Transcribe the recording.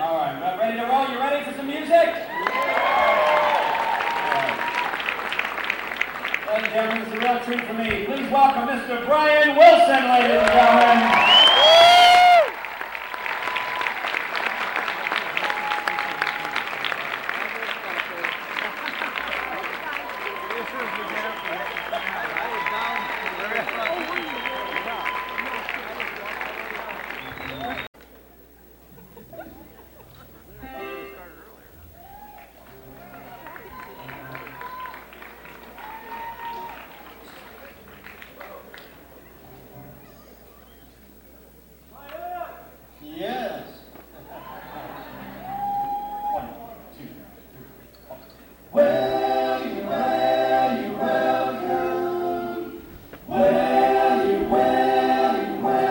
All right, ready to roll? You ready for some music? Yeah. Ladies and gentlemen, it's a real treat for me. Please welcome Mr. Brian Wilson, ladies and gentlemen.